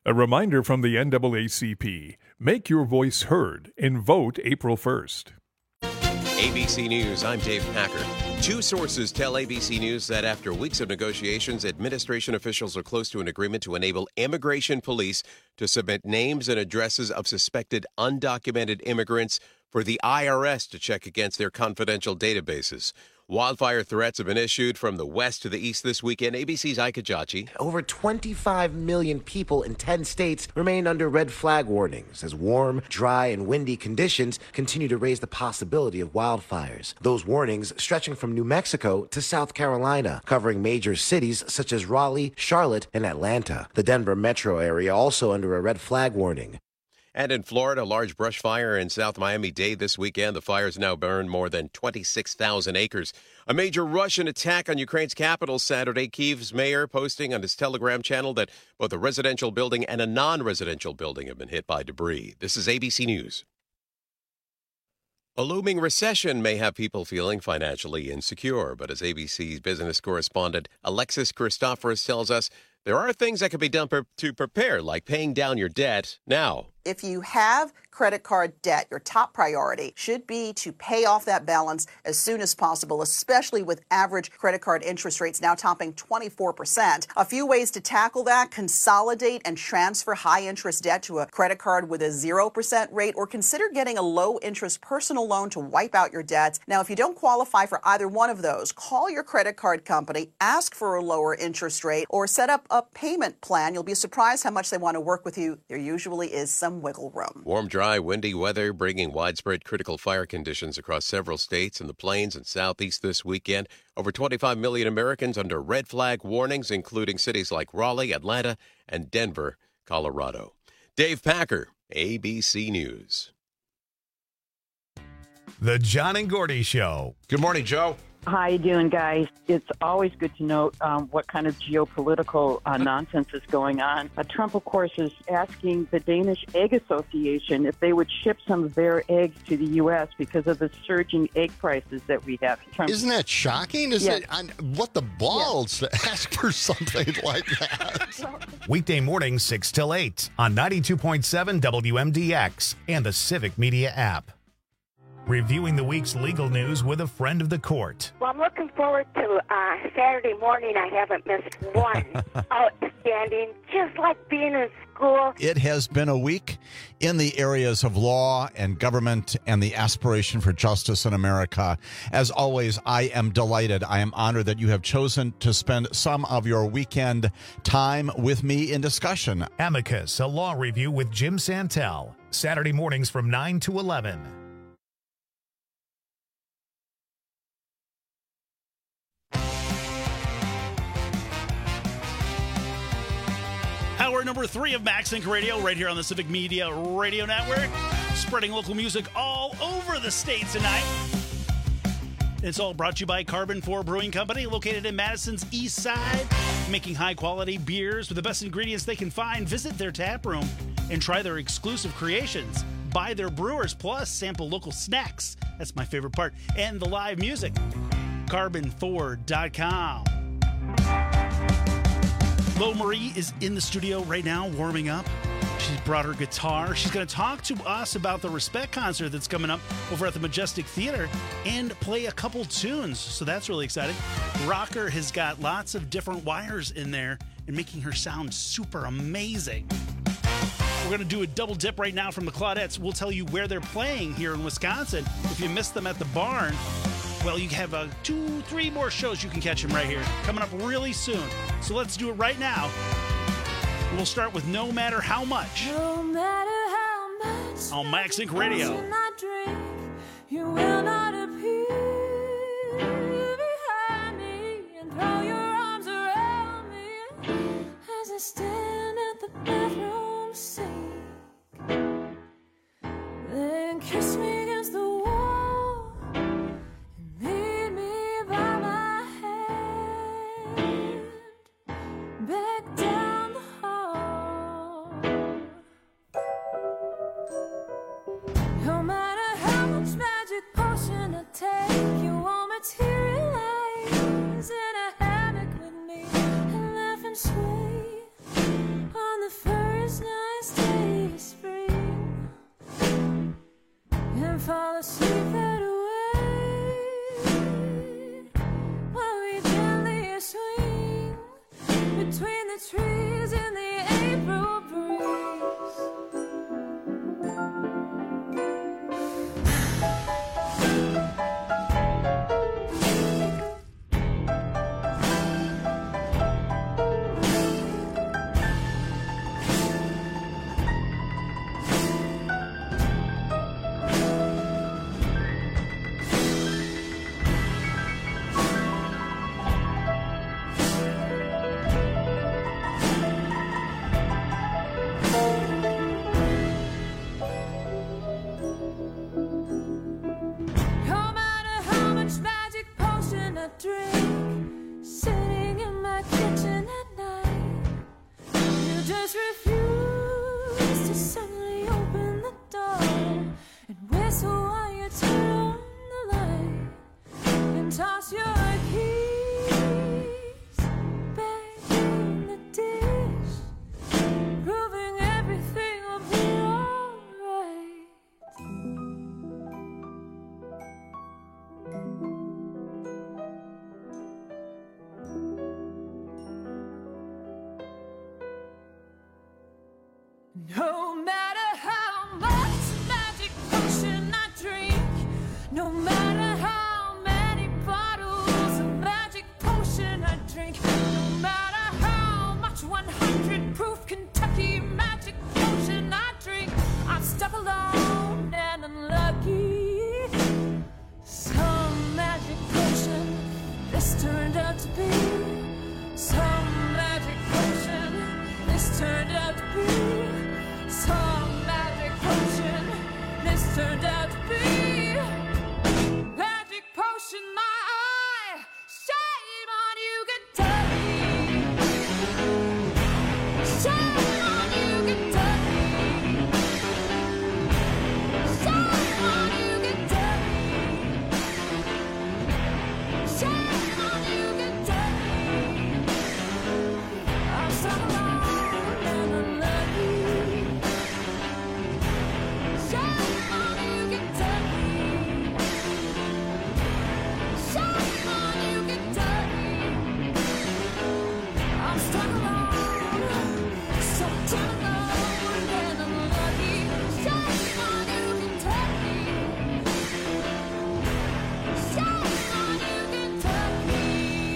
A reminder from the NAACP. Make your voice heard and vote April 1st. ABC News, I'm Dave Packer. Two sources tell ABC News that after weeks of negotiations, administration officials are close to an agreement to enable immigration police to submit names and addresses of suspected undocumented immigrants for the IRS to check against their confidential databases. Wildfire threats have been issued from the west to the east this weekend. ABC's Ika Jachi. Over 25 million people in 10 states remain under red flag warnings as warm, dry, and windy conditions continue to raise the possibility of wildfires. Those warnings stretching from New Mexico to South Carolina, covering major cities such as Raleigh, Charlotte, and Atlanta. The Denver metro area also under a red flag warning. And in Florida, a large brush fire in South Miami-Dade this weekend. The fires now burned more than 26,000 acres. A major Russian attack on Ukraine's capital Saturday. Kyiv's mayor posting on his Telegram channel that both a residential building and a non-residential building have been hit by debris. This is ABC News. A looming recession may have people feeling financially insecure, but as ABC's business correspondent Alexis Christoforous tells us, there are things that can be done to prepare, like paying down your debt now. If you have credit card debt, your top priority should be to pay off that balance as soon as possible, especially with average credit card interest rates now topping 24%. A few ways to tackle that: consolidate and transfer high interest debt to a credit card with a 0% rate, or consider getting a low interest personal loan to wipe out your debts. Now, if you don't qualify for either one of those, call your credit card company, ask for a lower interest rate, or set up a payment plan. You'll be surprised how much they want to work with you. There usually is some wiggle room. Warm, dry, windy weather bringing widespread critical fire conditions across several states in the plains and southeast this weekend. Over 25 million Americans under red flag warnings, including cities like Raleigh, Atlanta, and Denver, Colorado. Dave Packer, ABC News. The John and Gordy Show. Good morning, Joe. How you doing, guys? It's always good to note what kind of geopolitical nonsense is going on. Trump, of course, is asking the Danish Egg Association if they would ship some of their eggs to the U.S. because of the surging egg prices that we have. Trump, isn't that shocking? What the balls to ask for something like that? Weekday mornings 6 till 8 on 92.7 WMDX and the Civic Media app. Reviewing the week's legal news with a friend of the court. Well, I'm looking forward to Saturday morning. I haven't missed one. Outstanding, just like being in school. It has been a week in the areas of law and government and the aspiration for justice in America. As always, I am delighted. I am honored that you have chosen to spend some of your weekend time with me in discussion. Amicus, a law review with Jim Santel. Saturday mornings from 9 to 11. Hour number 3 of MaxInc Radio, right here on the Civic Media Radio Network. Spreading local music all over the state tonight. It's all brought to you by Carbon 4 Brewing Company, located in Madison's East Side, making high-quality beers with the best ingredients they can find. Visit their tap room and try their exclusive creations. Buy their brewers, plus sample local snacks. That's my favorite part. And the live music. Carbon4.com. Lo Marie is in the studio right now, warming up. She's brought her guitar. She's going to talk to us about the Respect concert that's coming up over at the Majestic Theater and play a couple tunes. So that's really exciting. Rocker has got lots of different wires in there and making her sound super amazing. We're going to do a double dip right now from the Claudettes. We'll tell you where they're playing here in Wisconsin. If you missed them at the barn, well, you have 2-3 more shows you can catch them right here. Coming up really soon. So let's do it right now. We'll start with No Matter How Much. No matter how much on MaxInc Radio. You will not appear behind me and throw your arms around me as I stand at the bathroom sink. Then kiss me against the wall and lead me by my hand back down the hall. No matter how much magic potion fall asleep right away while we gently swing between the trees in the April breeze. No matter how much magic potion I drink, sitting in my kitchen at night, you just refuse to suddenly open the door and whistle while you turn on the light and toss your keys back in the dish, proving everything will be alright. No matter how much magic potion I drink, no matter how many bottles of magic potion I drink, no matter how much 100 proof Kentucky magic potion I drink, I'm stuck alone and unlucky. Some magic potion this turned out to be. Some magic potion this turned out to be. Some magic potion this turned out to be. Magic potion, my eye. Shame on you, Kentucky. Shame on you, Kentucky. Shame on you, Kentucky. Shame on you, Kentucky. I'm so alone and unlucky. Shame on you, Kentucky. Shame on you, Kentucky. I'm stuck alone, so damn alone and unlucky. Shame on you, Kentucky. Shame on you, Kentucky.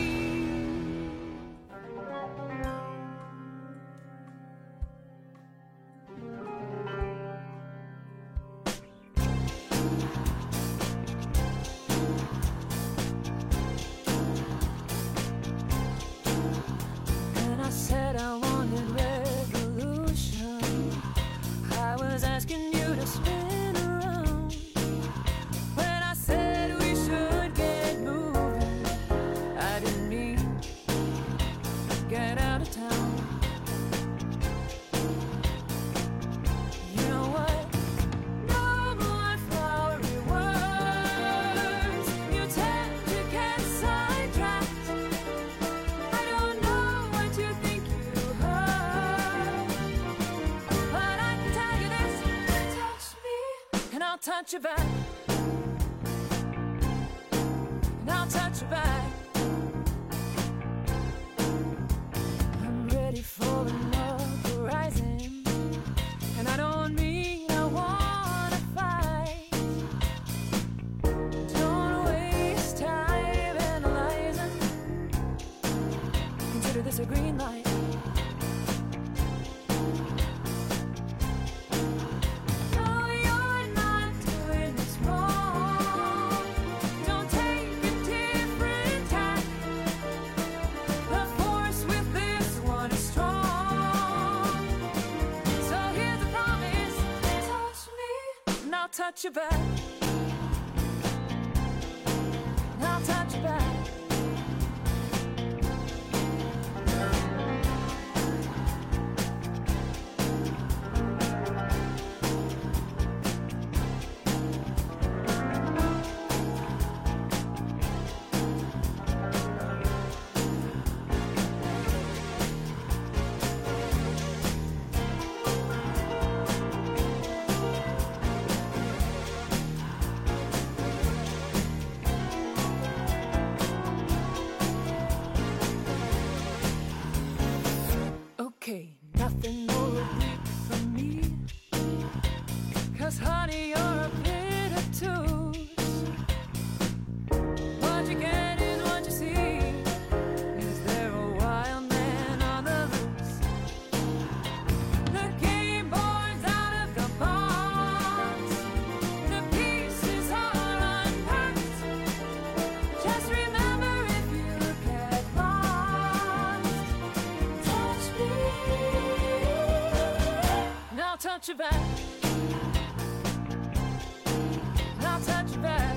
When I said I wanted revolution, I was asking you to spin around. When I said we should get moving, I didn't mean get out of town. You know what? No more flowery words. You tend to get sidetracked. I don't know what you think you heard, but I can tell you this: touch me, and I'll touch you back, and I'll touch you back. I'm ready for another rising, and I don't mean I wanna fight. Don't waste time analyzing. Consider this a green light. No, you're not doing this wrong. Don't take a different tack. The force with this one is strong. So here's a promise: touch me, and I'll touch you back. And I'll touch you back. nothing more deep for me. 'Cause honey, you're a bit obtuse. What you get is what you see. Is there a wild man on the loose? The game board's out of the box. The pieces are unpacked. Just remember, if you get lost, touch me. Now touch your back. Now touch your back.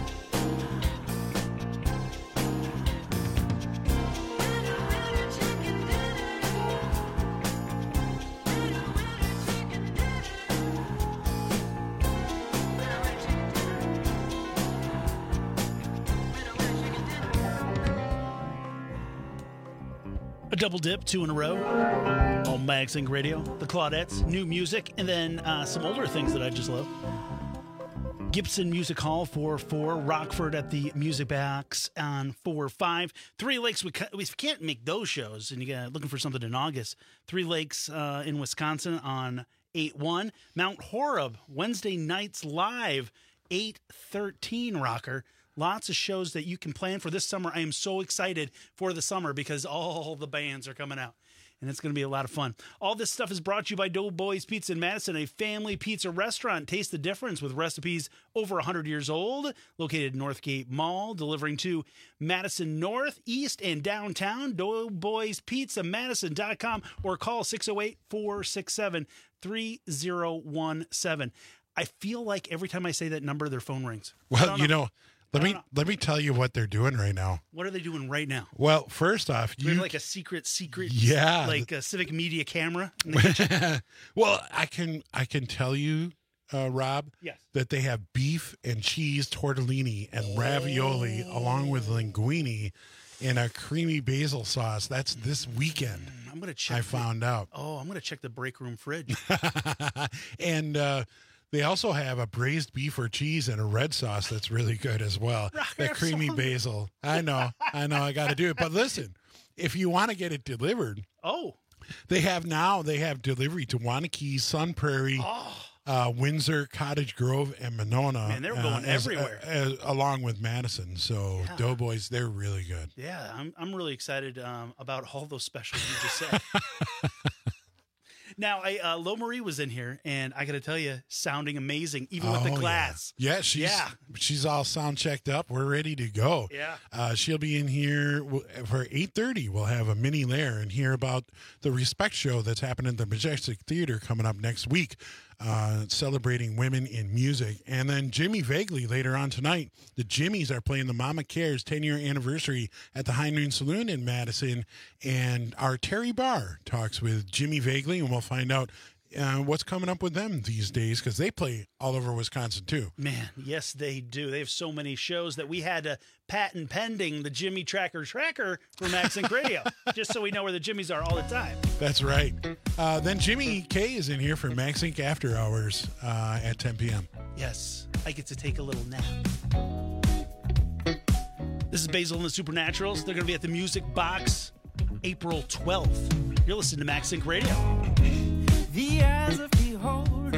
A double dip, 2 in a row on MagSync Radio. The Claudettes, new music, and then some older things that I just love. Gibson Music Hall 4-4, Rockford at the Music Box on 4-5. Three Lakes, we can't make those shows, and you got looking for something in August. Three Lakes in Wisconsin on 8-1. Mount Horeb, Wednesday nights live, 8-13 rocker. Lots of shows that you can plan for this summer. I am so excited for the summer because all the bands are coming out, and it's going to be a lot of fun. All this stuff is brought to you by Doughboys Pizza in Madison, a family pizza restaurant. Taste the difference with recipes over 100 years old, located in Northgate Mall, delivering to Madison North, East, and downtown. DoughboysPizzaMadison.com or call 608-467-3017. I feel like every time I say that number, their phone rings. Well, let me tell you what they're doing right now. What are they doing right now? Well, first off, Do we have like a secret, yeah, like a Civic Media camera. Well, I can tell you, Rob, yes, that they have beef and cheese tortellini and ravioli along with linguine in a creamy basil sauce. That's this weekend. I'm gonna check. I found out. Oh, I'm gonna check the break room fridge. And they also have a braised beef or cheese and a red sauce that's really good as well. That creamy basil. I know. I got to do it. But listen, if you want to get it delivered, they have delivery to Wanakee, Sun Prairie, Windsor, Cottage Grove, and Monona. Man, they're going everywhere. Along with Madison. So Yeah. Doughboys, they're really good. Yeah, I'm really excited about all those specials you just said. Now, Lo Marie was in here, and I got to tell you, sounding amazing, even with the glass. Yeah, she's all sound checked up. We're ready to go. Yeah. She'll be in here for 8:30. We'll have a mini lair and hear about the Respect Show that's happening at the Majestic Theater coming up next week, celebrating women in music. And then Jimmy Vagley later on tonight. The Jimmies are playing the Mama Cares 10-year anniversary at the High Noon Saloon in Madison. And our Terry Barr talks with Jimmy Vagley, and we'll find out what's coming up with them these days because they play all over Wisconsin too. Man, yes, they do. They have so many shows that we had to patent pending the Jimmy Tracker for MagSync Radio, just so we know where the Jimmies are all the time. That's right. Then Jimmy K is in here for MagSync After Hours at 10 p.m. Yes, I get to take a little nap. This is Basil and the Supernaturals. They're going to be at the Music Box April 12th. You're listening to MagSync Radio. The eyes of beholders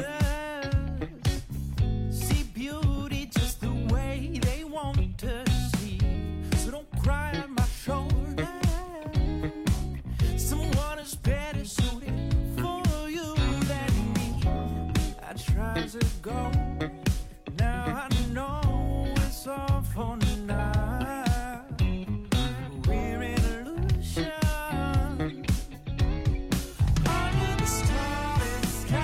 see beauty just the way they want to see. So don't cry on my shoulder. Someone is better suited for you than me. I tried to go. Now I know it's all for now. We're in illusion. Under the stars.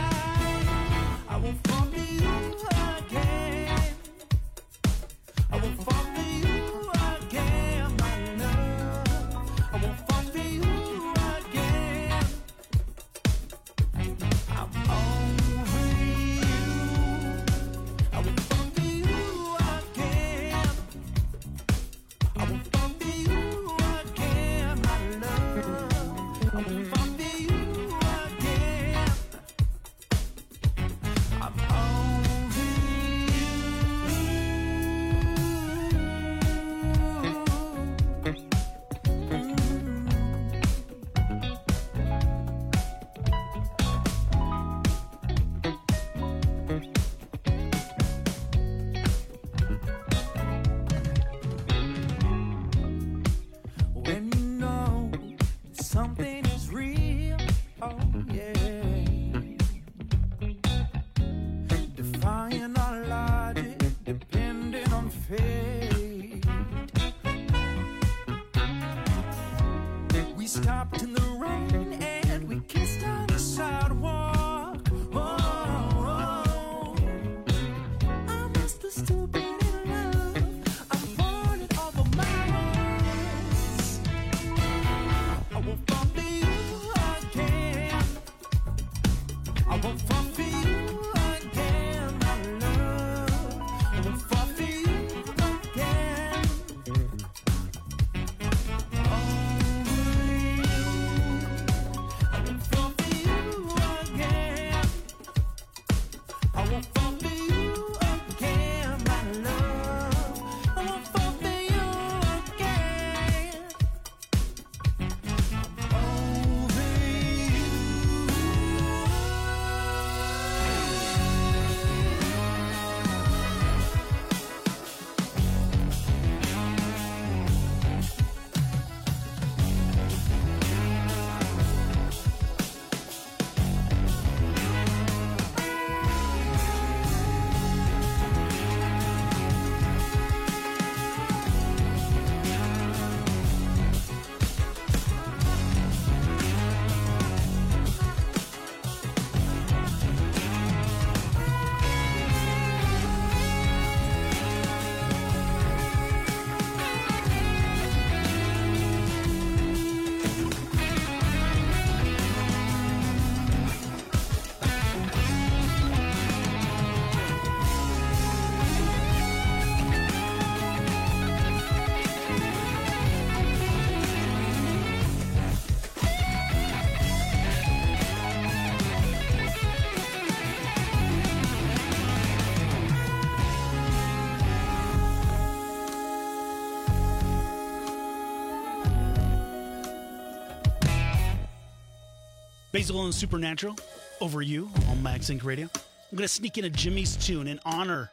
Basil and Supernatural, Over You on Max Inc. Radio. I'm going to sneak in a Jimmy's tune in honor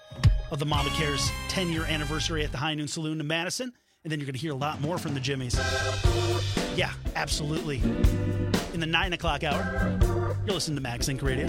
of the Mama Cares 10-year anniversary at the High Noon Saloon in Madison. And then you're going to hear a lot more from the Jimmys. Yeah, absolutely. In the 9 o'clock hour, you're listening to Max Inc. Radio.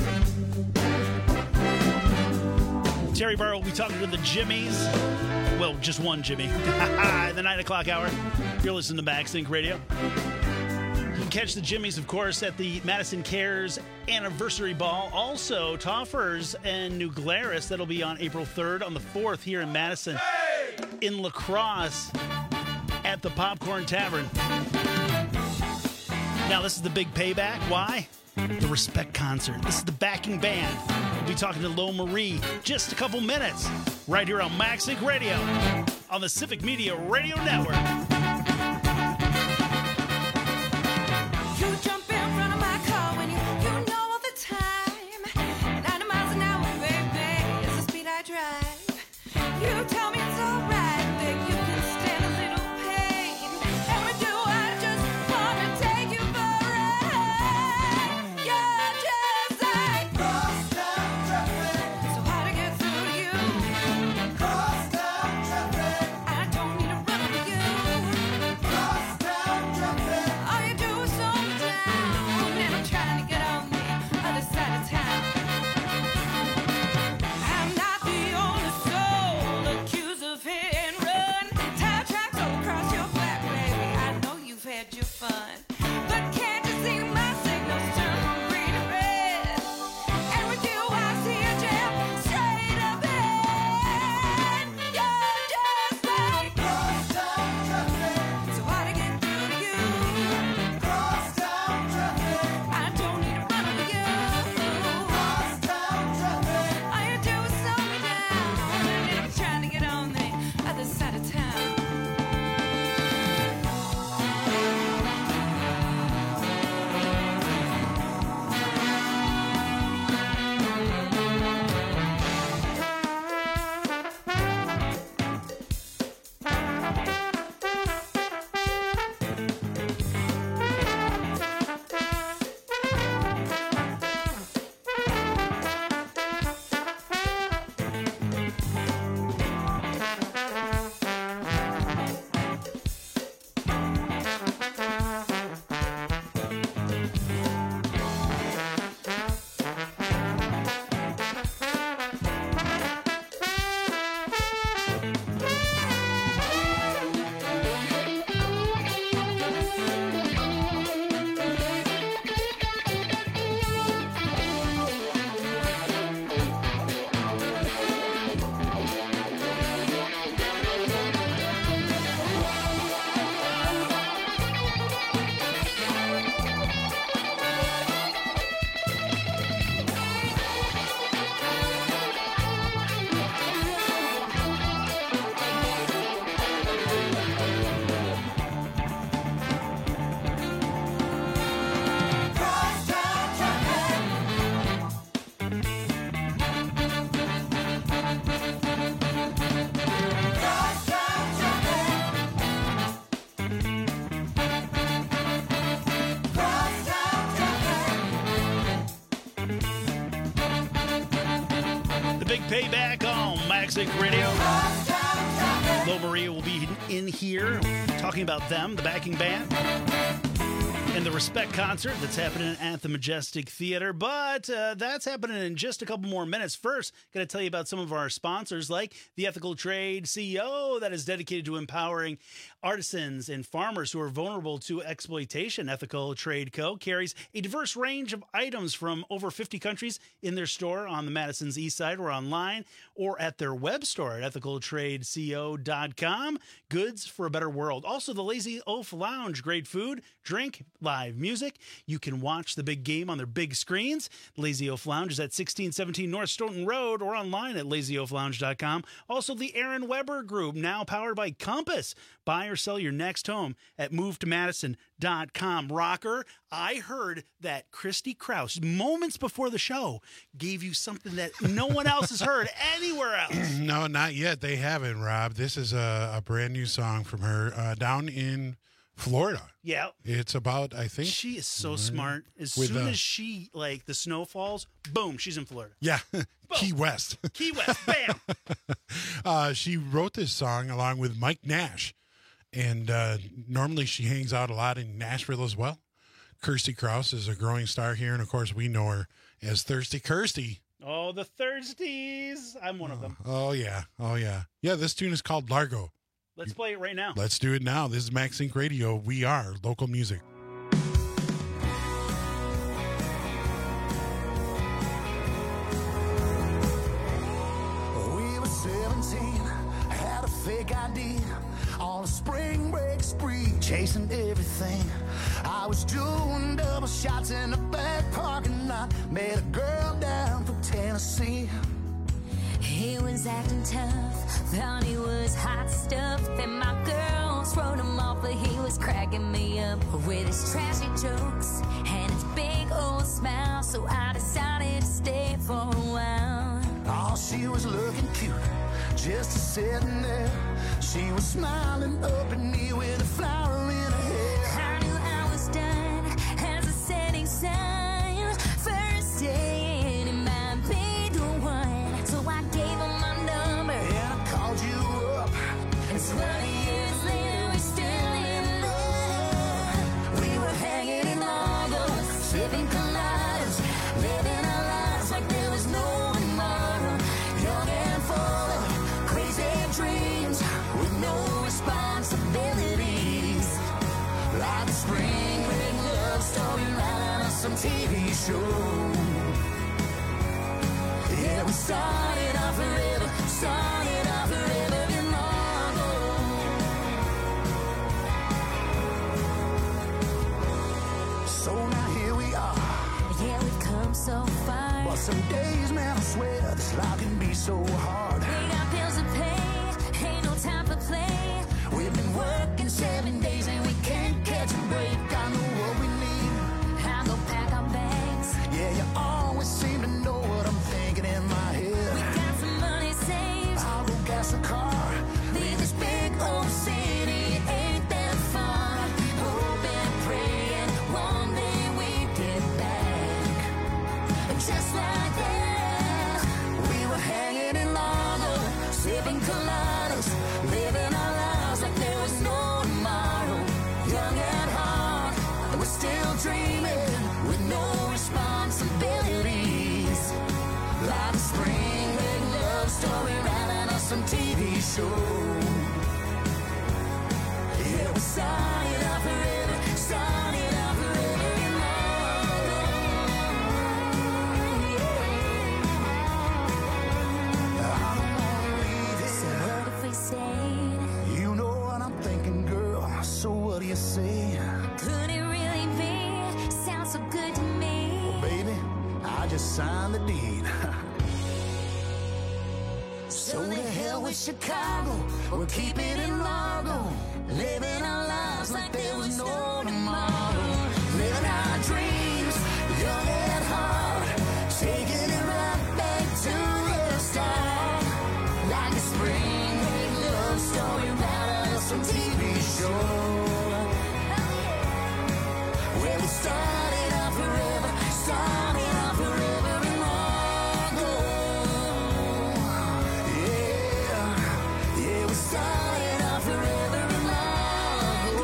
Terry Barr will be talking to the Jimmys. Well, just one, Jimmy. The 9 o'clock hour. You're listening to Max Sync Radio. You can catch the Jimmies, of course, at the Madison Cares Anniversary Ball. Also, Toffers and New Glarus. That'll be on April 3rd, on the 4th here in Madison. Hey! In La Crosse at the Popcorn Tavern. Now, this is the big payback. Why? The Respect Concert. This is the backing band. We'll be talking to Lo Marie just a couple minutes right here on Max Sync Radio on the Civic Media Radio Network. You jump in front of my car when you know all the time. 90 miles an hour, baby, is the speed I drive. You tell me it's alright, that you can stand a little pain. And when do I just wanna take you for a ride? You're just like crosstown traffic, so hard to get through to you. Crosstown traffic, I don't need to run over you. Crosstown traffic, all you do is slow me down, and I'm trying to get on the other side of town. I'm not the only soul accused of hit and run. Tire tracks all across your back, baby. I know you've had your fun, but can't you see my signals turn from green to red? And with you, I see a jam straight ahead. You're just like crosstown traffic, so hard to get through to you. Crosstown traffic, I don't need to run over you. Crosstown traffic, all you do is slow me down, and I'm trying to get on the other side of town. The big payback on Max Sync Radio. Lo Maria will be in here talking about them, the backing band, and the Respect Concert that's happening at the Majestic Theater. But that's happening in just a couple more minutes. First, going to tell you about some of our sponsors, like the Ethical Trade CEO that is dedicated to empowering artisans and farmers who are vulnerable to exploitation. Ethical Trade Co. carries a diverse range of items from over 50 countries in their store on the Madison's East Side or online or at their web store at ethicaltradeco.com. Goods for a better world. Also, the Lazy Oaf Lounge. Great food, drink, live music. You can watch the big game on their big screens. Lazy Oaf Lounge is at 1617 North Stoughton Road or online at lazyoaflounge.com. Also, the Aaron Weber Group, now powered by Compass. Buy or sell your next home at movetomadison.com. Rocker, I heard that Christy Krause, moments before the show, gave you something that no one else has heard anywhere else. No, not yet. They haven't, Rob. This is a brand new song from her down in Florida. Yeah. It's about, I think. She is so smart. As soon as she, like, the snow falls, boom, she's in Florida. Yeah. Key West. Key West, bam. She wrote this song along with Mike Nash. And normally she hangs out a lot in Nashville as well. Kirsty Krause is a growing star here. And, of course, we know her as Thirsty Kirsty Oh, the Thirsties. I'm one of them. Oh, yeah. Oh, yeah. Yeah, this tune is called Largo. Let's play it right now. Let's do it now. This is Max Inc. Radio. We are local music. We were 17, had a fake ID on a spring break spree, chasing everything. I was doing double shots in the back parking lot, met a girl down from Tennessee. He was acting tough, thought he was hot stuff. Then my girls wrote him off, but he was cracking me up with his trashy jokes and his big old smile. So I decided to stay for a while. Oh, she was looking cute, just sitting there. She was smiling up at me with a flower in her hair. I knew I was done as a setting sun. First day, and it might be the one. So I gave him my number, and I called you up. And 20 years later, we're still in love. We were hanging in Largo, sipping coladas, living our lives like there was no tomorrow. Young and full of crazy dreams, with no responsibilities. Like a spring break love story right out of some TV show. Yeah, we started off forever in Largo. So now here we are. Yeah, we've come so far. But some days, man, I swear this life can be so hard. We got bills to pay, ain't no time for play. We've been working 7 days and we can't catch a break. I know what we need. I'll go pack our bags. Yeah, you always seem to know what I'm thinking in my head. We got some money saved. I'll go gas a car. Leave this big old city, ain't that far. Hoping and praying one day we get back. And just like that, we were hanging in Largo, sipping coladas, living our lives like there was no tomorrow. Young at heart, and we're still dreaming with no responsibilities. Like a spring break love story right out of some TV show. Yeah, we started out forever in Largo. I don't wanna leave it. So what if we stayed? You know what I'm thinking, girl. So what do you say? Could it really be? Sounds so good to me. Baby, I just signed the deed. So to hell with Chicago, we'll keep it in Largo. Living our lives like there was no tomorrow. Living our dreams, young at heart. Taking it right back to the start. Like a spring break love story right out of some TV show. Where we started off forever in Largo. Yeah, we started off forever in Largo.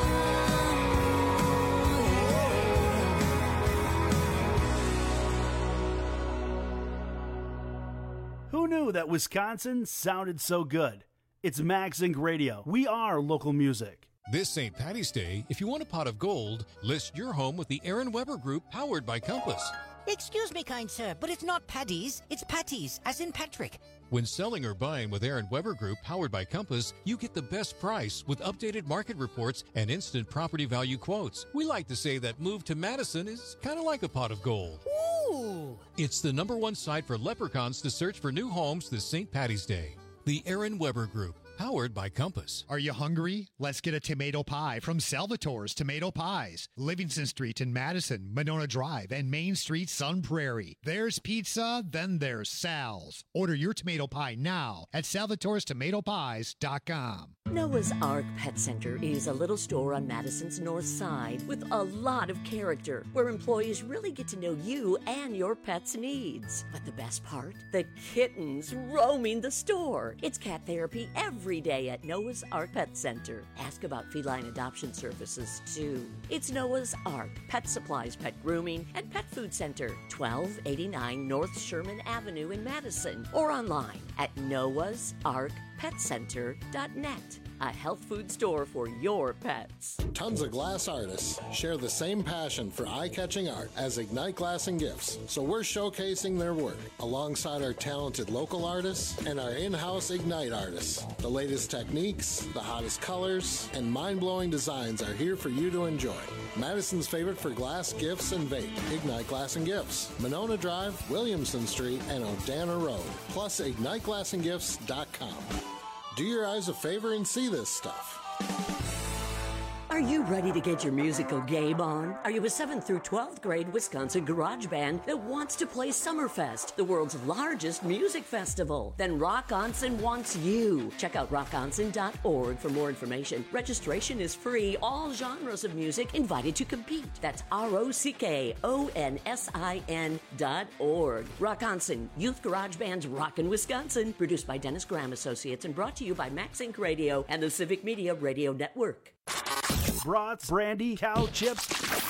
Who knew that Wisconsin sounded so good? It's Max Inc. Radio. We are local music. This St. Patty's Day, if you want a pot of gold, list your home with the Aaron Weber Group, powered by Compass. Excuse me, kind sir, but it's not Paddy's, it's Patty's, as in Patrick. When selling or buying with Aaron Weber Group, powered by Compass, you get the best price with updated market reports and instant property value quotes. We like to say that move to Madison is kind of like a pot of gold. Ooh! It's the #1 site for leprechauns to search for new homes this St. Patty's Day. The Aaron Weber Group, powered by Compass. Are you hungry? Let's get a tomato pie from Salvatore's Tomato Pies. Livingston Street in Madison, Monona Drive, and Main Street, Sun Prairie. There's pizza, then there's Sal's. Order your tomato pie now at salvatorestomatopies.com. Noah's Ark Pet Center is a little store on Madison's north side with a lot of character, where employees really get to know you and your pet's needs. But the best part? The kittens roaming the store. It's cat therapy every every day at Noah's Ark Pet Center. Ask about feline adoption services, too. It's Noah's Ark, pet supplies, pet grooming, and pet food center, 1289 North Sherman Avenue in Madison, or online at noahsarkpetcenter.net. A health food store for your pets. Tons of glass artists share the same passion for eye-catching art as Ignite Glass and Gifts, so we're showcasing their work alongside our talented local artists and our in-house Ignite artists. The latest techniques, the hottest colors, and mind-blowing designs are here for you to enjoy. Madison's favorite for glass, gifts, and vape, Ignite Glass and Gifts, Monona Drive, Williamson Street, and Odana Road, plus IgniteGlassandGifts.com. Do your eyes a favor and see this stuff. Are you ready to get your musical game on? Are you a 7th through 12th grade Wisconsin garage band that wants to play Summerfest, the world's largest music festival? Then Rock Onsen wants you. Check out rockonsen.org for more information. Registration is free. All genres of music invited to compete. That's ROCKONSIN.org. Rock Onsen, Youth Garage Band's Rockin' Wisconsin. Produced by Dennis Graham Associates and brought to you by Max Inc. Radio and the Civic Media Radio Network. Brats, brandy, cow chips,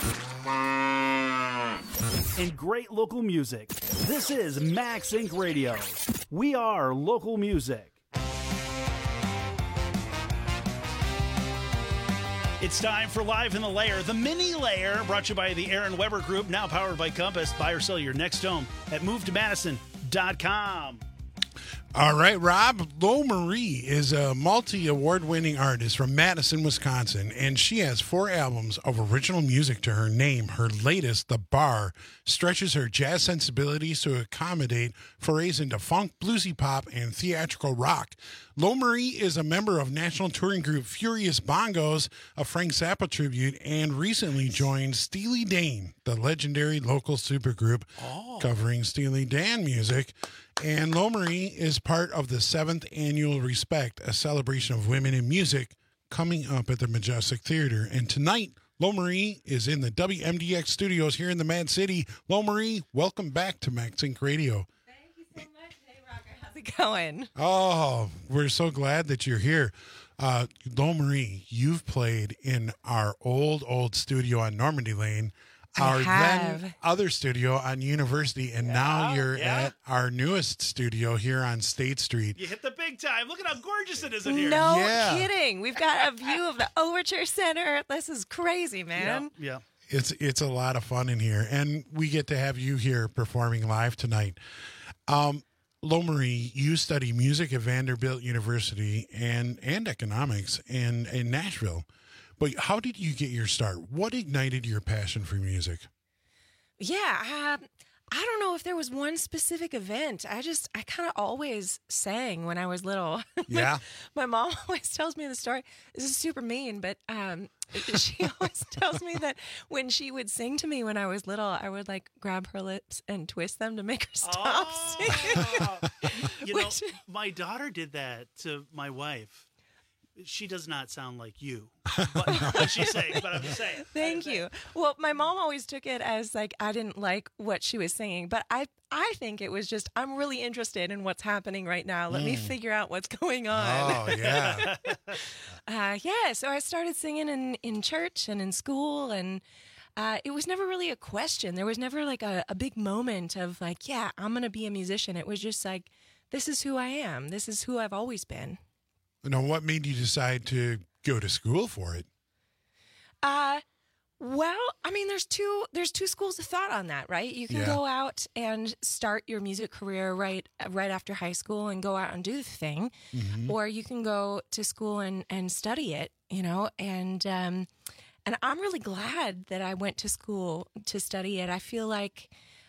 and great local music. This is Max Inc. Radio. We are local music. It's time for Live in the Lair, the mini lair, brought to you by the Aaron Weber Group, now powered by Compass. Buy or sell your next home at MoveToMadison.com. All right, Rob. Lo Marie is a multi-award-winning artist from Madison, Wisconsin, and she has 4 albums of original music to her name. Her latest, The Bar, stretches her jazz sensibilities to accommodate forays into funk, bluesy pop, and theatrical rock. Lo Marie is a member of national touring group Furious Bongos, a Frank Zappa tribute, and recently joined Steely Dan, the legendary local supergroup covering Steely Dan music. And Lo Marie is part of the 7th Annual Respect, a celebration of women in music, coming up at the Majestic Theater. And tonight, Lo Marie is in the WMDX studios here in the Mad City. Lo Marie, welcome back to Max Inc. Radio. Thank you so much. Hey, Rocker, how's it going? Oh, we're so glad that you're here. Lo Marie, you've played in our old studio on Normandy Lane, our then other studio on University, and now you're at our newest studio here on State Street. You hit the big time. Look at how gorgeous it is in here. No kidding. We've got a view of the Overture Center. This is crazy, man. Yeah. It's a lot of fun in here, and we get to have you here performing live tonight. Lo Marie, you study music at Vanderbilt University and economics in Nashville. But how did you get your start? What ignited your passion for music? Yeah, I don't know if there was one specific event. I kind of always sang when I was little. Yeah. My mom always tells me the story. This is super mean, but she always tells me that when she would sing to me when I was little, I would like grab her lips and twist them to make her stop singing. You know, my daughter did that to my wife. She does not sound like you. What she's saying, but I'm just saying. Thank you. Well, my mom always took it as like I didn't like what she was singing, but I think it was just I'm really interested in what's happening right now. Let me figure out what's going on. Oh, yeah. So I started singing in church and in school, and it was never really a question. There was never like a big moment of like, yeah, I'm going to be a musician. It was just like, this is who I am. This is who I've always been. Now, what made you decide to go to school for it? Well, I mean, there's two schools of thought on that, right? You can go out and start your music career right after high school and go out and do the thing, or you can go to school and study it, you know. And I'm really glad that I went to school to study it. I feel like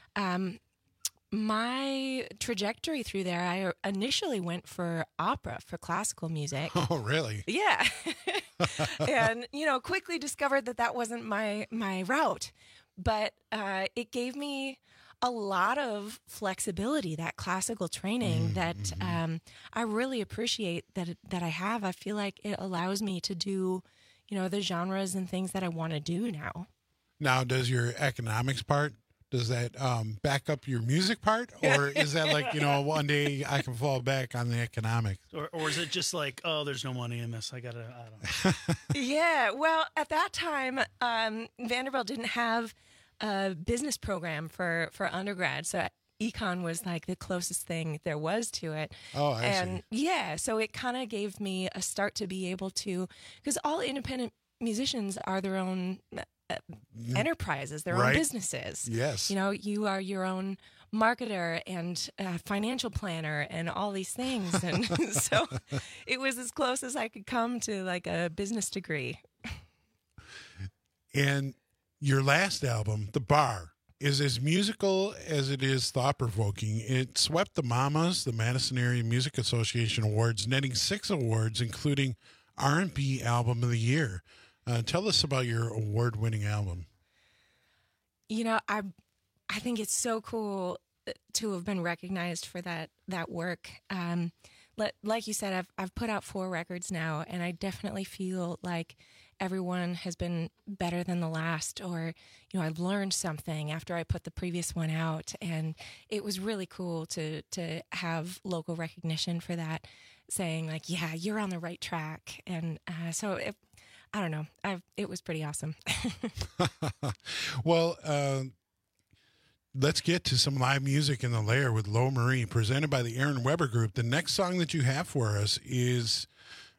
my trajectory through there, I initially went for opera, for classical music. Oh, really? Yeah. And, you know, quickly discovered that wasn't my route. But it gave me a lot of flexibility, that classical training that I really appreciate that I have. I feel like it allows me to do, you know, the genres and things that I want to do now. Now, does your economics part Does that back up your music part, or is that like, one day I can fall back on the economics? Or is it just like, oh, there's no money in this, I don't know. Yeah, well, at that time, Vanderbilt didn't have a business program for undergrad, so econ was like the closest thing there was to it. Oh, I see. Yeah, so it kind of gave me a start to be able to, because all independent musicians are their own enterprises, their own businesses. Yes. You are your own marketer and financial planner and all these things. And so it was as close as I could come to like a business degree. And your last album, The Bar, is as musical as it is thought-provoking. It swept the MAMAs, the Madison Area Music Association Awards, netting 6 awards, including R&B Album of the Year. Tell us about your award-winning album. I think it's so cool to have been recognized for that work. Like you said, I've put out 4 records now, and I definitely feel like everyone has been better than the last, or I've learned something after I put the previous one out, and it was really cool to have local recognition for that, saying like, yeah, you're on the right track, and so I don't know. It was pretty awesome. Well, let's get to some live music in the Lair with Lo Marie, presented by the Aaron Weber Group. The next song that you have for us is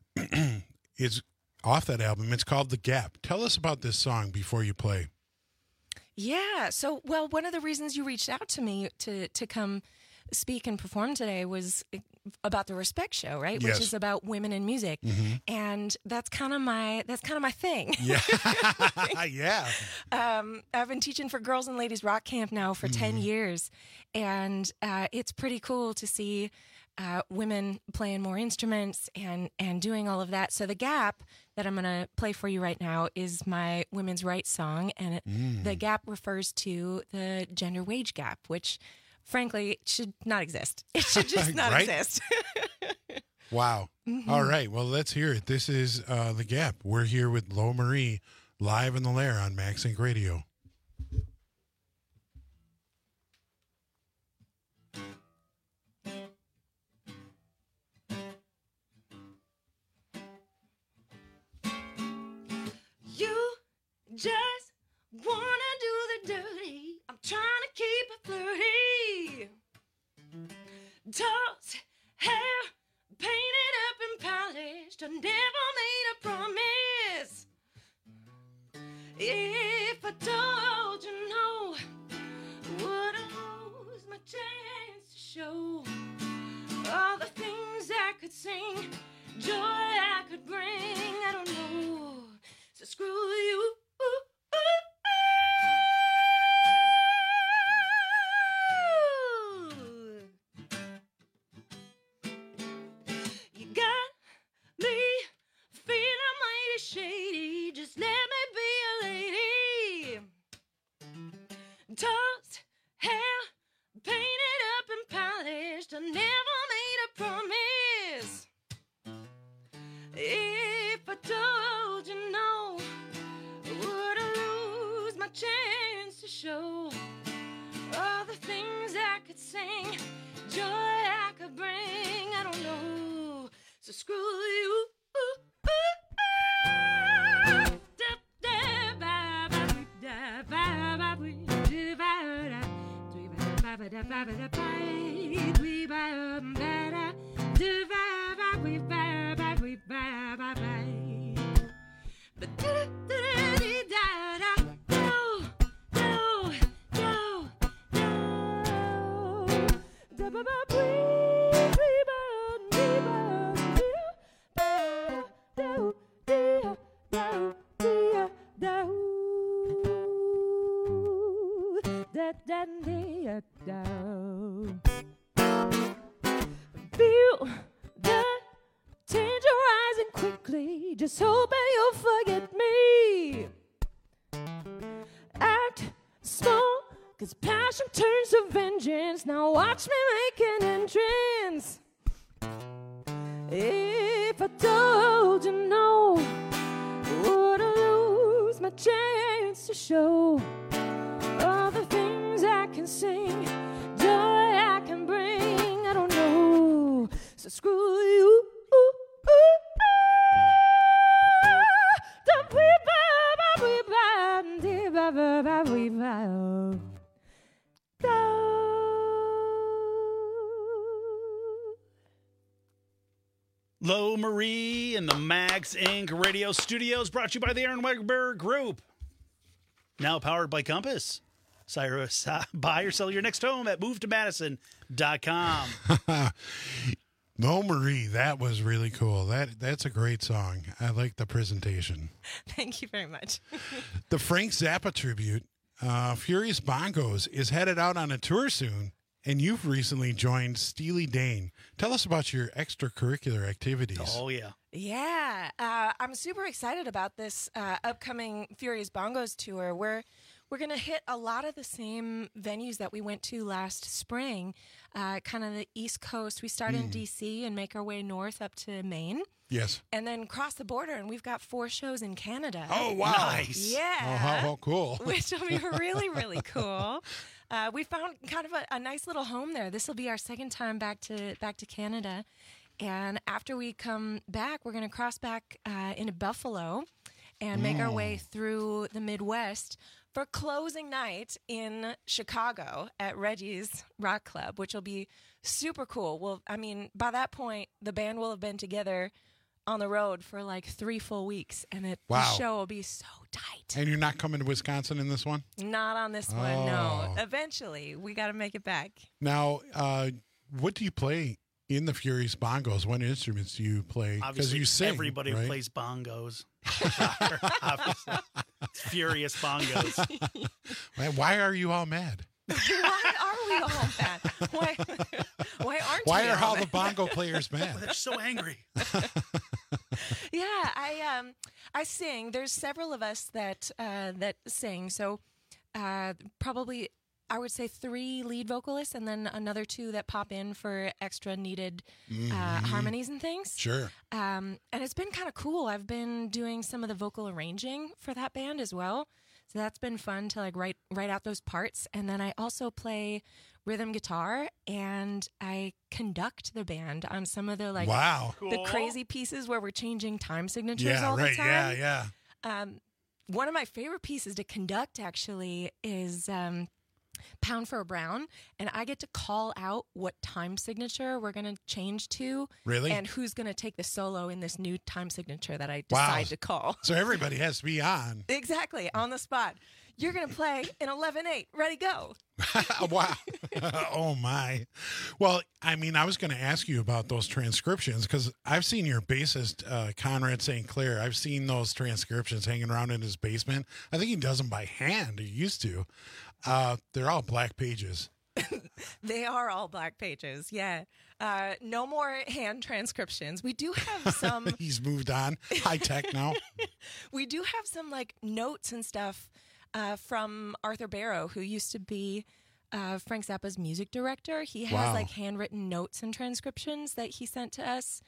off that album. It's called The Gap. Tell us about this song before you play. Yeah. So, one of the reasons you reached out to me to come speak and perform today was about the Respect Show, right? Yes. Which is about women in music, and that's kind of my thing. Yeah, yeah. I've been teaching for Girls and Ladies Rock Camp now for 10 years, and it's pretty cool to see women playing more instruments and doing all of that. So The Gap that I'm going to play for you right now is my women's rights song, and The Gap refers to the gender wage gap, which frankly should not exist. It should just not exist. Wow. All right. Well, let's hear it. This is The Gap. We're here with Lo Marie live in the Lair on Max Inc. Radio. You just wanna do the dirty. I'm trying to keep it flirty. Tossed hair, painted up and polished. I never made a promise. If I told you no, would I lose my chance to show all the things I could sing, joy I could bring? I don't know. So screw you. You got me feeling mighty shady. Just let me be a lady. Tossed hair, painted up and polished. I never made a promise. If I told you no, would I lose my chance to show all the things I could sing, joy I could bring? I don't know. So screw you. Feel the tension rising quickly, just hoping you'll forget me. Act small, 'cause passion turns to vengeance. Now watch me make an entrance. If I told you no, would I lose my chance to show all the things So screw you. Lo Marie in the Max Inc. radio studios, brought to you by the Aaron Weber Group. Now powered by Compass. Cyrus, buy or sell your next home at movetomadison.com. No, Marie, that was really cool. That's a great song. I like the presentation. Thank you very much. The Frank Zappa tribute, Furious Bongos, is headed out on a tour soon, and you've recently joined Steely Dan. Tell us about your extracurricular activities. Oh, yeah. Yeah, I'm super excited about this upcoming Furious Bongos tour. We're going to hit a lot of the same venues that we went to last spring, kind of the East Coast. We start in D.C. and make our way north up to Maine. Yes. And then cross the border, and we've got 4 shows in Canada. Oh, wow. Nice. Yeah. Oh, how cool. Which will be really, really cool. We found kind of a nice little home there. This will be our second time back to Canada. And after we come back, we're going to cross back into Buffalo and make our way through the Midwest for closing night in Chicago at Reggie's Rock Club, which will be super cool. Well, I mean, by that point, the band will have been together on the road for like 3 full weeks, and the show will be so tight. And you're not coming to Wisconsin in this one? Not on this one, no. Eventually, we got to make it back. Now, what do you play in the Furious Bongos? What instruments do you play? Because you sing, everybody right? plays bongos. Obviously. It's Furious Bongos. Why are you all mad? Why are we all mad? Why aren't we Why are all mad? the bongo players mad? They're so angry. Yeah, I sing. There's several of us that sing. So probably I would say 3 lead vocalists and then another 2 that pop in for extra needed harmonies and things. Sure. And it's been kind of cool. I've been doing some of the vocal arranging for that band as well. So that's been fun to like write out those parts. And then I also play rhythm guitar and I conduct the band on some of the like the crazy pieces where we're changing time signatures all the time. Yeah. One of my favorite pieces to conduct actually is Pound for a Brown, and I get to call out what time signature we're going to change to. Really? And who's going to take the solo in this new time signature that I decide to call. So everybody has to be on. Exactly, on the spot. You're going to play in 11/8. Ready, go. Wow. Oh, my. Well, I mean, I was going to ask you about those transcriptions because I've seen your bassist, Conrad St. Clair. I've seen those transcriptions hanging around in his basement. I think he does them by hand. He used to. They're all black pages. They are all black pages, yeah. No more hand transcriptions. We do have some... He's moved on. High tech now. We do have some like notes and stuff from Arthur Barrow, who used to be Frank Zappa's music director. He has like handwritten notes and transcriptions that he sent to us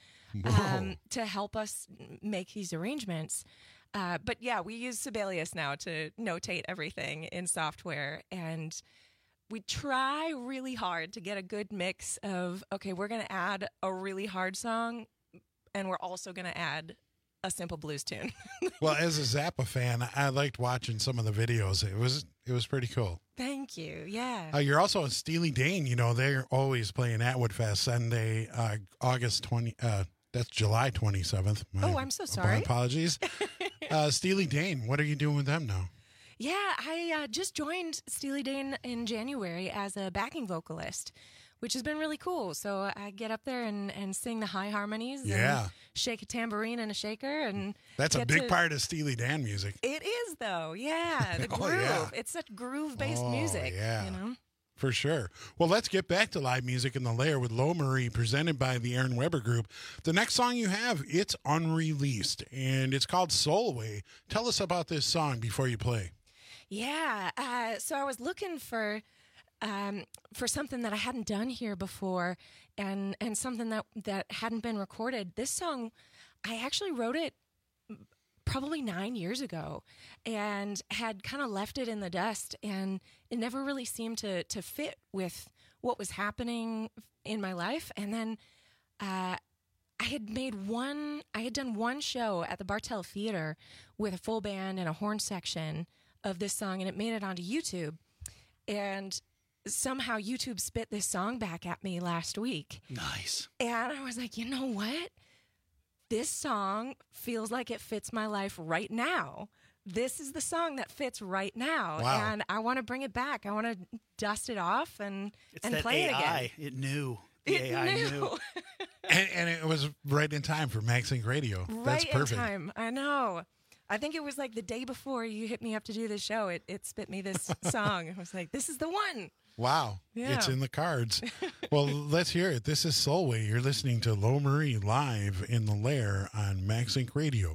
to help us make these arrangements. But yeah, we use Sibelius now to notate everything in software, and we try really hard to get a good mix of, okay, we're going to add a really hard song, and we're also going to add a simple blues tune. Well, as a Zappa fan, I liked watching some of the videos. It was pretty cool. Thank you. Yeah. You're also in Steely Dan. You know, they're always playing Atwood Fest Sunday, August 20. That's July 27th. I'm so sorry. My apologies. Steely Dan, what are you doing with them now? Yeah, I just joined Steely Dan in January as a backing vocalist, which has been really cool. So I get up there and sing the high harmonies. Yeah. And shake a tambourine and a shaker. And that's a big part of Steely Dan music. It is, though. Yeah. The groove. Yeah. It's such groove-based music. Yeah. You know? For sure. Well, let's get back to live music in the Lair with Lo Marie, presented by the Aaron Weber Group. The next song you have, it's unreleased, and it's called Soul Way. Tell us about this song before you play. Yeah. So I was looking for something that I hadn't done here before, and something that hadn't been recorded. This song, I actually wrote it probably 9 years ago and had kind of left it in the dust, and it never really seemed to fit with what was happening in my life. And then I had done one show at the Bartell Theater with a full band and a horn section of this song, and it made it onto YouTube. And somehow YouTube spit this song back at me last week. Nice. And I was like, you know what? This song feels like it fits my life right now. This is the song that fits right now. Wow. And I want to bring it back. I want to dust it off and that play it AI. again. It knew. The AI knew. And it was right in time for MaxLink Radio. That's Right perfect. in time. I know. I think it was like the day before you hit me up to do this show. It spit me this song. I was like, this is the one. Wow. Yeah. It's in the cards. Well, let's hear it. This is Soulway. You're listening to Lo Marie live in the Lair on MaxLink Radio.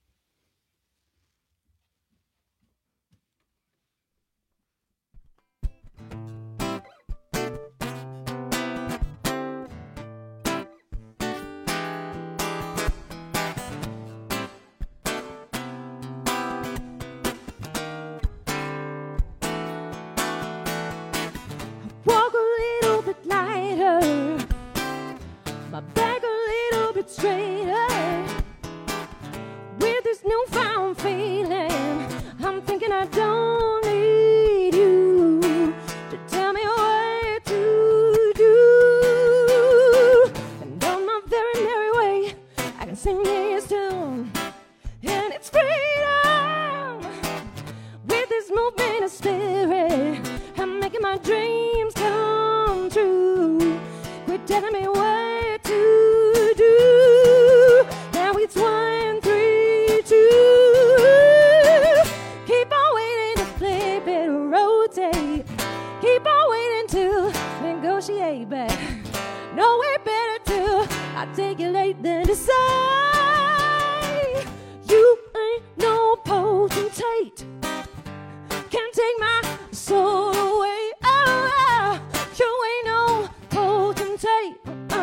Walk a little bit lighter, my back a little bit straighter. With this newfound feeling, I'm thinking I don't need you to tell me what to do. And on my very merry way, I can sing this tune, and it's freedom. With this movement of spirit, I'm making my dreams come true. Quit telling me what to do. Now it's 1, 3, 2. Keep on waiting to flip it, rotate. Keep on waiting to negotiate back. No way better to articulate than to say you ain't no potentate. Can't take my soul away. Oh, you ain't no potentate.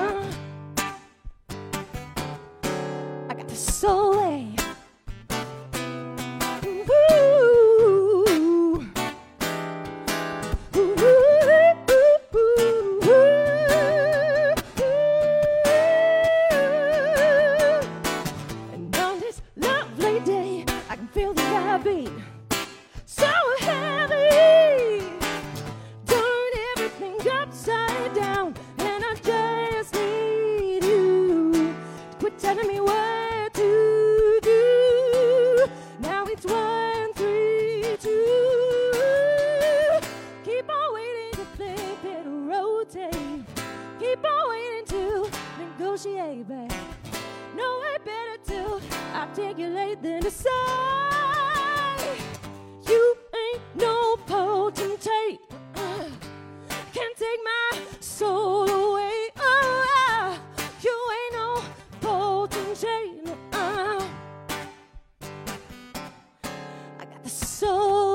I got the soul. Ooh. And on this lovely day, I can feel the heartbeat. So heavy, turn everything upside down, and I just need you to quit telling me what to do. Now it's 1, 3, 2. Keep on waiting to flip it, rotate. Keep on waiting to negotiate back. No way better to articulate than to say you ain't no potentate. Can't take my soul away. Oh, you ain't no potentate. I got the soul.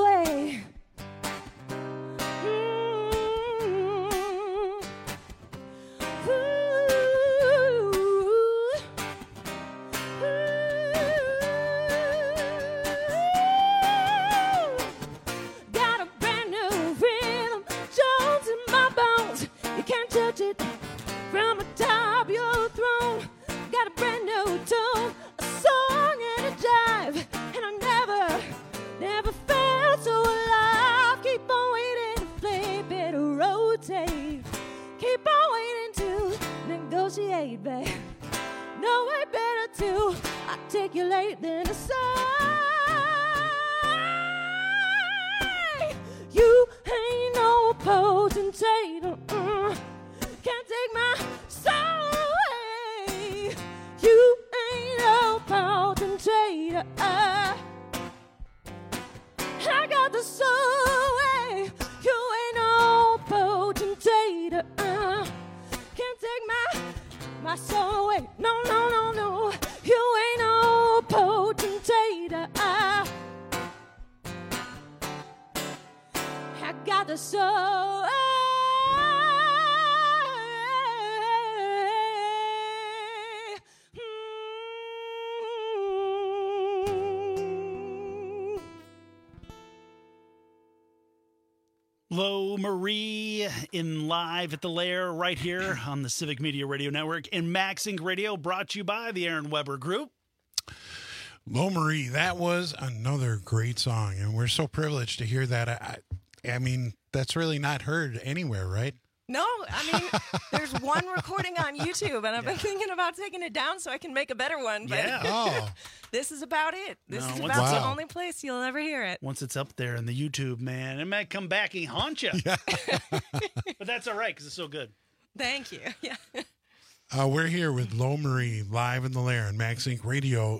Got a brand new rhythm, Jones in my bones. You can't touch it from atop your throne. Got a brand new tune, a song and a jive, and I never felt so alive. Keep on waiting to flip it, rotate. Keep on waiting to negotiate, babe. No way better to articulate than to say you ain't no potentate. Can't take my soul away. You ain't no potentate. I got the soul. You ain't no potentate. Can't take my soul away. No, no, no, no. You ain't no potentate. I got the soul. Lo Marie in Live at the Lair right here on the Civic Media Radio Network and MaxInc Radio, brought to you by the Aaron Weber Group. Lo Marie, that was another great song, and we're so privileged to hear that. I mean, that's really not heard anywhere, right? No, I mean, there's one recording on YouTube, and I've been thinking about taking it down so I can make a better one. But this is about it. This is about the only place you'll ever hear it. Once it's up there in the YouTube, man, it might come back and haunt you. Yeah. But that's all right, because it's so good. Thank you. Yeah. We're here with Lo Marie, live in the Lair on MaxInc Radio.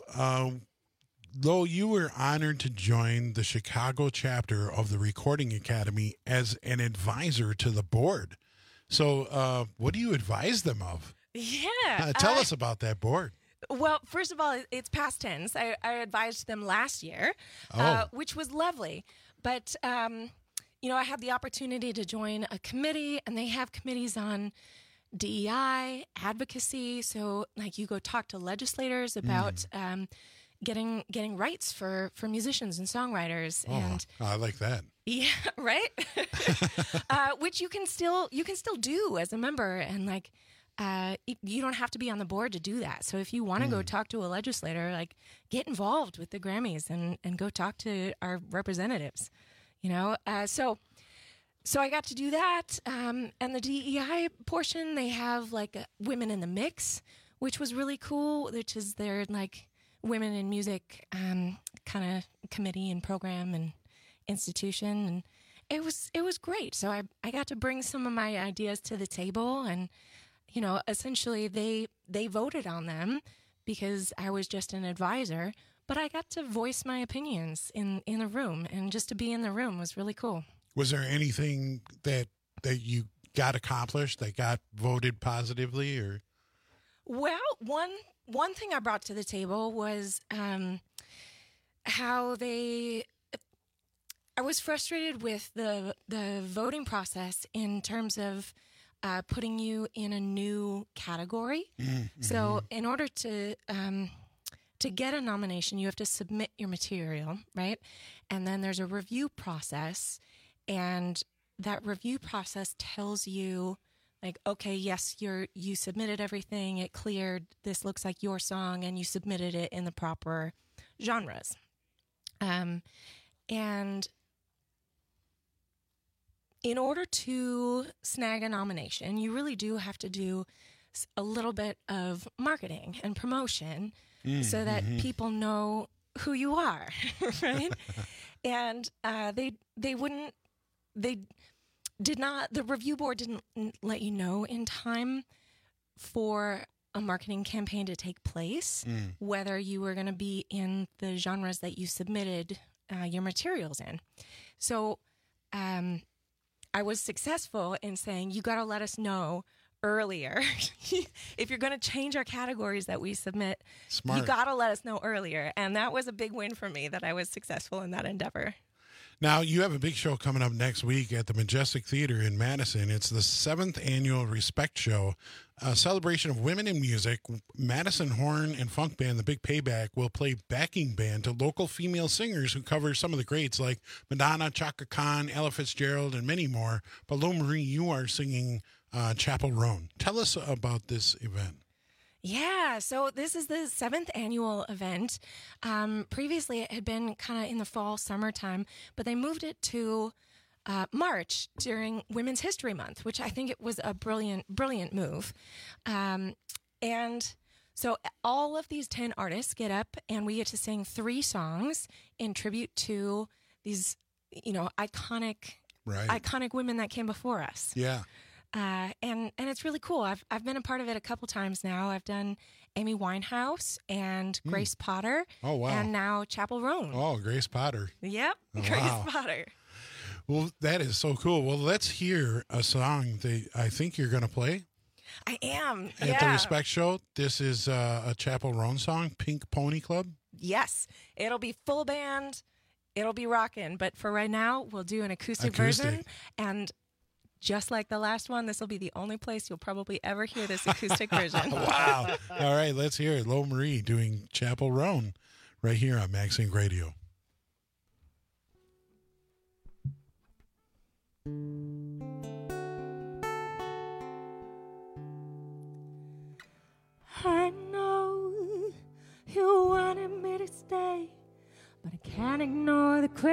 Lo, you were honored to join the Chicago chapter of the Recording Academy as an advisor to the board. So what do you advise them of? Yeah. Tell us about that board. Well, first of all, it's past tense. I advised them last year, which was lovely. But, you know, I had the opportunity to join a committee, and they have committees on DEI, advocacy. So, like, you go talk to legislators about getting rights for musicians and songwriters. And I like that. Yeah, right. Which you can still do as a member, and like you don't have to be on the board to do that. So if you want to go talk to a legislator, like get involved with the Grammys and go talk to our representatives. You know, so I got to do that. And the DEI portion, they have like Women in the Mix, which was really cool. Which is their like Women in Music kind of committee and program and institution, and it was great. So I got to bring some of my ideas to the table, and you know, essentially they voted on them because I was just an advisor, but I got to voice my opinions in the room, and just to be in the room was really cool. Was there anything that you got accomplished that got voted positively, or? Well, one thing I brought to the table was how I was frustrated with the voting process in terms of putting you in a new category. Mm-hmm. So in order to get a nomination, you have to submit your material, right? And then there's a review process, and that review process tells you, like, okay, yes, you submitted everything, it cleared, this looks like your song, and you submitted it in the proper genres. And in order to snag a nomination, you really do have to do a little bit of marketing and promotion so that people know who you are, right? And the review board didn't let you know in time for a marketing campaign to take place, whether you were going to be in the genres that you submitted your materials in. So I was successful in saying, you got to let us know earlier. If you're going to change our categories that we submit, you got to let us know earlier. And that was a big win for me, that I was successful in that endeavor. Now, you have a big show coming up next week at the Majestic Theater in Madison. It's the 7th annual Respect Show, a celebration of women in music. Madison Horn and Funk Band, The Big Payback, will play backing band to local female singers who cover some of the greats like Madonna, Chaka Khan, Ella Fitzgerald, and many more. But Lo Marie, you are singing Chapel Roan. Tell us about this event. Yeah, so this is the 7th annual event. Previously, it had been kind of in the fall, summertime, but they moved it to March during Women's History Month, which I think it was a brilliant move. And so all of these 10 artists get up, and we get to sing 3 songs in tribute to these, you know, iconic women that came before us. Yeah. And it's really cool. I've been a part of it a couple times now. I've done Amy Winehouse and Grace Potter. Oh, wow. And now Chapel Roan. Oh, Grace Potter. Yep, Oh, Grace wow. Potter. Well, that is so cool. Well, let's hear a song that I think you're going to play. I am. At the Respect Show. This is a Chapel Roan song, Pink Pony Club. Yes, it'll be full band. It'll be rocking. But for right now, we'll do an acoustic version. And just like the last one, this will be the only place you'll probably ever hear this acoustic version. Wow. All right, let's hear it. Lo Marie doing Chapel Roan right here on MaxInc Radio.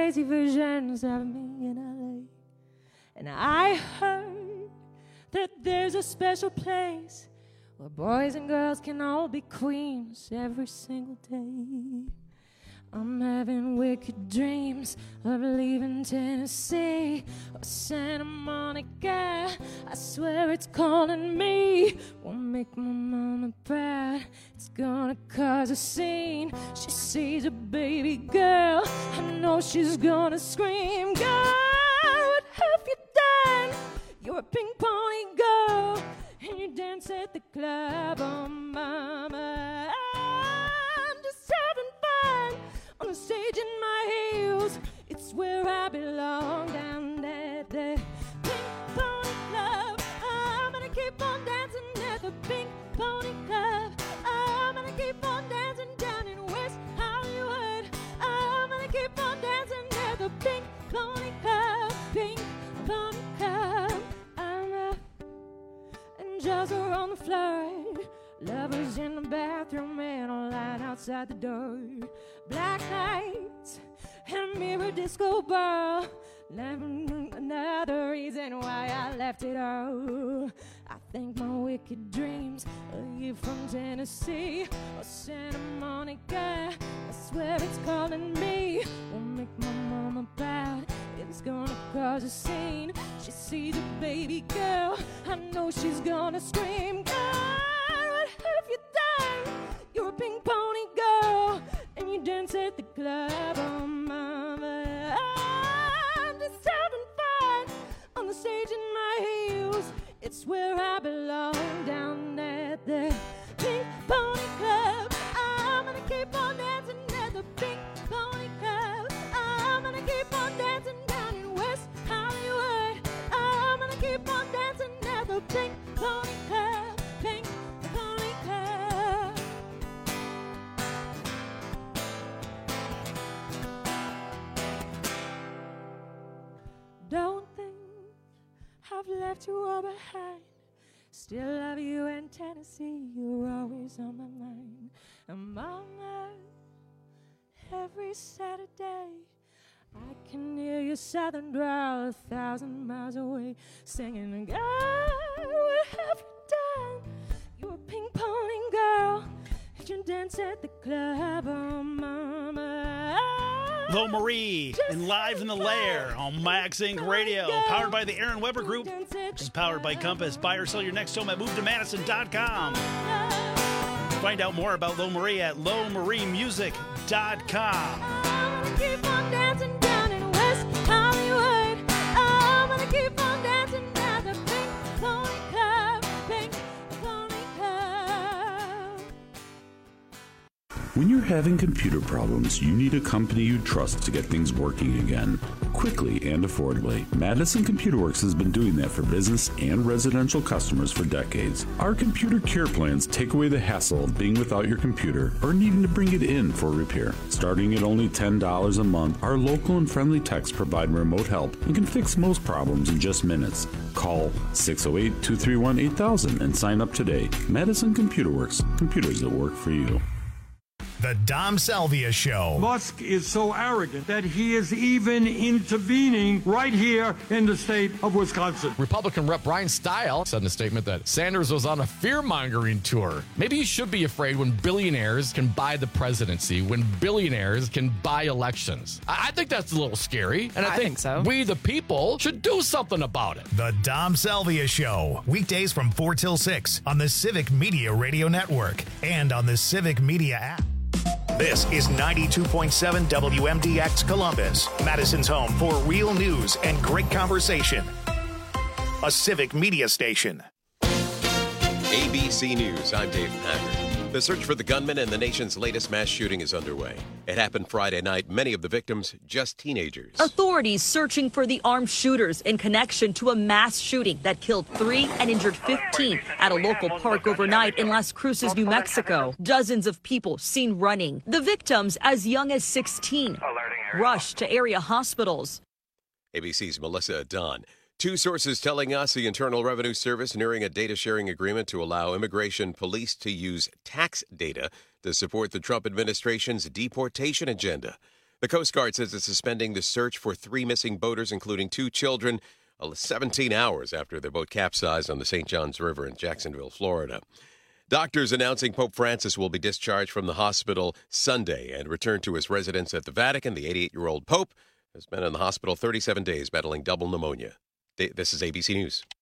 crazy visions of me in LA. And I heard that there's a special place where boys and girls can all be queens every single day. I'm having wicked dreams of leaving Tennessee or Santa Monica. I swear it's calling me. Won't make my mama proud. It's gonna cause a scene. She sees a baby girl. I know she's gonna scream. God, what have you done? You're a pink pony girl, and you dance at the club. Oh, mama, I'm just having fun on the stage in my heels. It's where I belong, down at the Pink Pony Club. I'm gonna keep on dancing at the Pink Pony Club. I'm gonna keep on dancing down in West Hollywood. I'm gonna keep on dancing at the Pink Pony Club. Pink Pony Club. I'm up and jaws are on the floor. Lovers in the bathroom and a light outside the door. Black lights and a mirror disco ball. Another reason why I left it all. I think my wicked dreams of you from Tennessee or Santa Monica. I swear it's calling me. Won't make my mama proud. It's gonna cause a scene. She sees a baby girl. I know she's gonna scream. God, what have you done? You're a pink pony girl, and you dance at the club. Oh, mama, I'm just having fun on the stage in my heels. It's where I belong, down at the Pink Pony Club. I'm gonna keep on dancing at the Pink Pony Club. I'm gonna keep on dancing down in West Hollywood. I'm gonna keep on dancing at the Pink Pony Club. Pink Pony Club. Don't think I've left you all behind. Still love you in Tennessee. You're always on my mind. Among us, every Saturday, I can hear your southern drawl 1,000 miles away, singing, God, what have you done? You're a pink pony girl. You dance at the club, oh, mama. Lo Marie and Live in the Lair on Max Inc. Radio, powered by the Aaron Weber Group, which is powered by Compass. Buy or sell your next home at MoveToMadison.com. Find out more about Lo Marie at LoMarieMusic.com. I'm gonna keep on dancing down in West Hollywood. I'm gonna keep on dancing at the Pink Pony Club. Pink Pony Club. When you're having computer problems, you need a company you trust to get things working again, quickly and affordably. Madison Computer Works has been doing that for business and residential customers for decades. Our computer care plans take away the hassle of being without your computer or needing to bring it in for repair. Starting at only $10 a month, our local and friendly techs provide remote help and can fix most problems in just minutes. Call 608-231-8000 and sign up today. Madison Computer Works, computers that work for you. The Dom Salvia Show. Musk is so arrogant that he is even intervening right here in the state of Wisconsin. Republican Rep. Brian Stile said in a statement that Sanders was on a fear-mongering tour. Maybe you should be afraid when billionaires can buy the presidency, when billionaires can buy elections. I think that's a little scary, and I think so. We, the people, should do something about it. The Dom Salvia Show. Weekdays from 4 till 6 on the Civic Media Radio Network and on the Civic Media app. This is 92.7 WMDX Columbus, Madison's home for real news and great conversation. A Civic Media station. ABC News, I'm Dave Packard. The search for the gunman in the nation's latest mass shooting is underway. It happened Friday night. Many of the victims, just teenagers. Authorities searching for the armed shooters in connection to a mass shooting that killed 3 and injured 15 at a local park overnight in Las Cruces, New Mexico. Dozens of people seen running. The victims, as young as 16, rushed to area hospitals. ABC's Melissa Dunn. 2 sources telling us the Internal Revenue Service nearing a data sharing agreement to allow immigration police to use tax data to support the Trump administration's deportation agenda. The Coast Guard says it's suspending the search for 3 missing boaters, including 2 children, 17 hours after their boat capsized on the St. Johns River in Jacksonville, Florida. Doctors announcing Pope Francis will be discharged from the hospital Sunday and return to his residence at the Vatican. The 88-year-old Pope has been in the hospital 37 days battling double pneumonia. This is ABC News.